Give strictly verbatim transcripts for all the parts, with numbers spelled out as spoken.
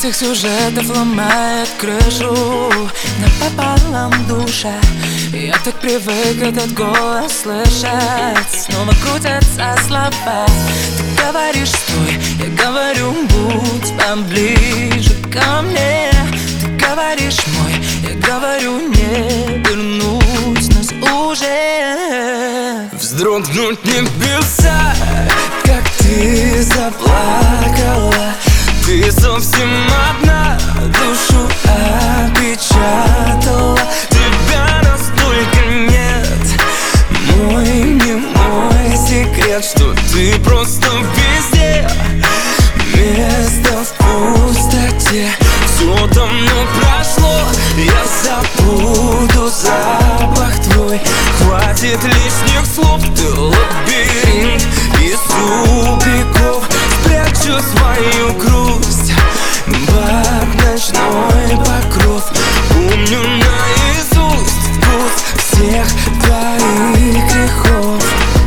этих сюжетов ломает крышу напополам душа. Я так привык этот голос слышать. Снова крутятся слова. Ты говоришь стой, я говорю будь поближе ко мне. Ты говоришь мой, я говорю не вернуть нас уже. Вздрогнуть небеса, как ты заплакала. ты совсем одна, Душу опечатала. тебя настолько нет. Мой не мой секрет, Что ты просто везде, место в пустоте. все давно прошло. Я забуду запах твой. Хватит лишних слов, ты лабиринт из тупиков. Спрячу свою грусть под ночной покров. Помню наизусть Вкус всех твоих грехов.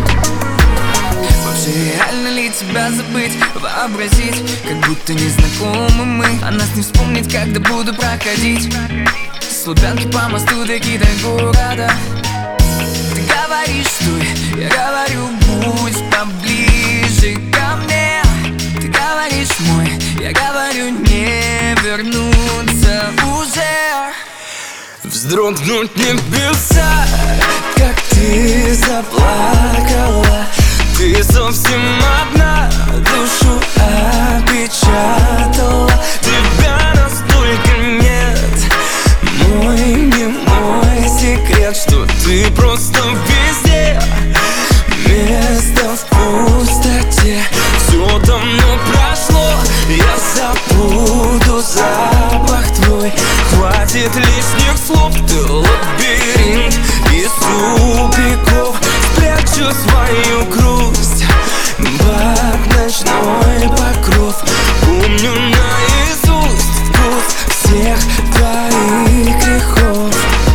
Вообще реально ли тебя забыть, вообразить, как будто не знакомы мы, а нас не вспомнить, когда буду проходить с Лубянки по мосту до Китай-города. Ты говоришь стой, я говорю будь поближе ко мне. Ты говоришь мой, я говорю не вернуться уже. вздрогнуть небеса, как ты заплакала. ты совсем одна, Душу опечатала. тебя настолько нет. Мой не мой секрет, Что ты просто везде, место в пустоте. все давно прошло. Я забуду запах твой. Хватит лишних слов, ты лабиринт из тупиков. Спрячу свою грусть под ночной покров. Помню наизусть Вкус всех твоих грехов.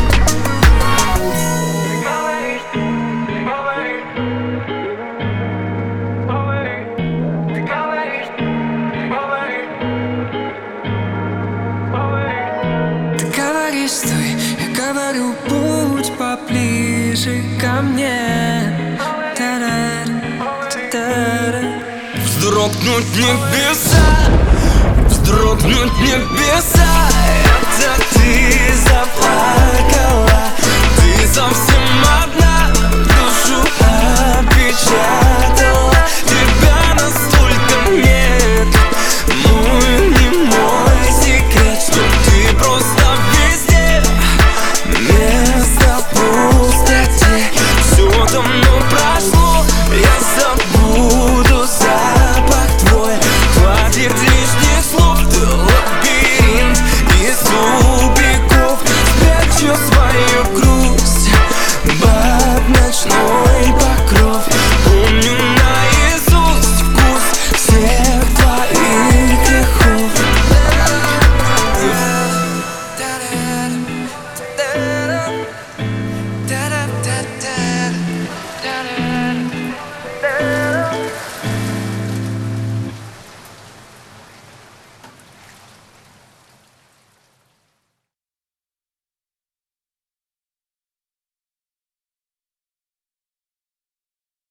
Ты говоришь стой, я говорю будь поближе ко мне. Та-ра-ра-та-ра. вздрогнуть небеса, вздрогнуть небеса. Это ты